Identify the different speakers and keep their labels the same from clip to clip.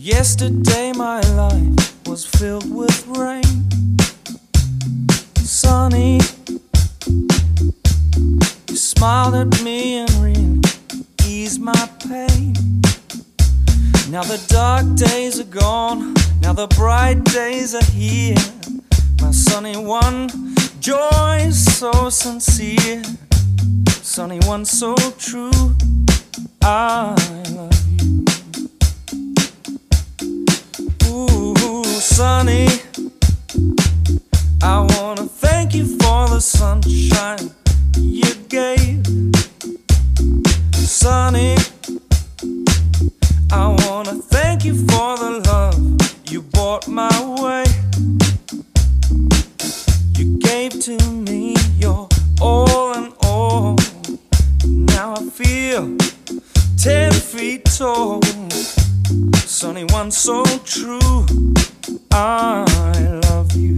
Speaker 1: Yesterday my life was filled with rain. Sunny, you smiled at me and really eased my pain. Now the dark days are gone, now the bright days are here. My sunny one, joy is so sincere. Sunny one, so true, I love you. Ooh, sunny, I wanna thank you for the sunshine you gave. Sunny, I wanna thank you for the love you brought my way. You gave to me your all in all. Now I feel 10 feet tall. Sunny one, so true, I love you.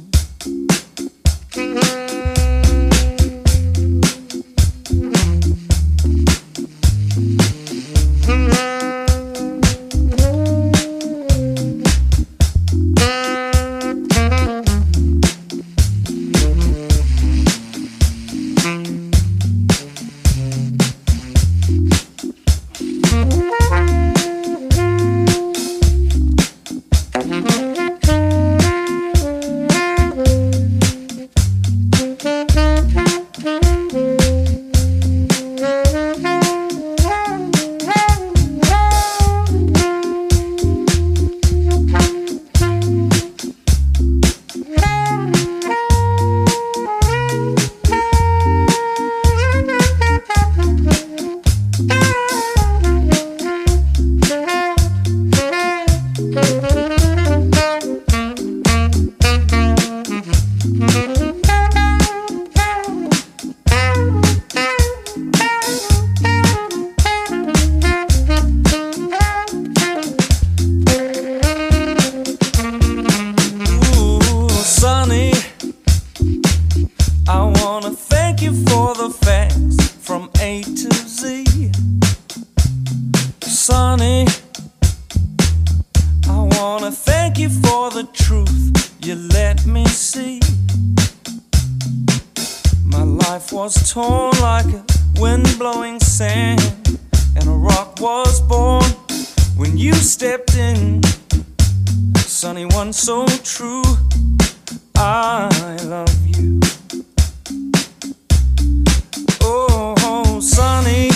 Speaker 1: I wanna thank you for the facts from A to Z. Sunny, I wanna thank you for the truth you let me see. My life was torn like a wind-blowing sand, and a rock was born when you stepped in. Sunny one, so true, I love you. Oh, sunny,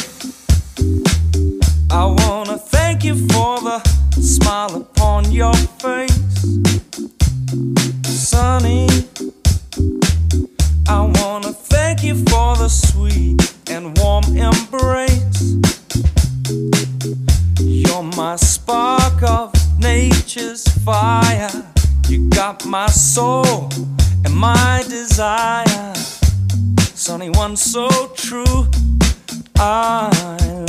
Speaker 1: I wanna thank you for the smile upon your face. Sunny, I wanna thank you for the sweet and warm embrace. You're my spark of nature's fire. You got my soul and my desire. Sunny one, so true, I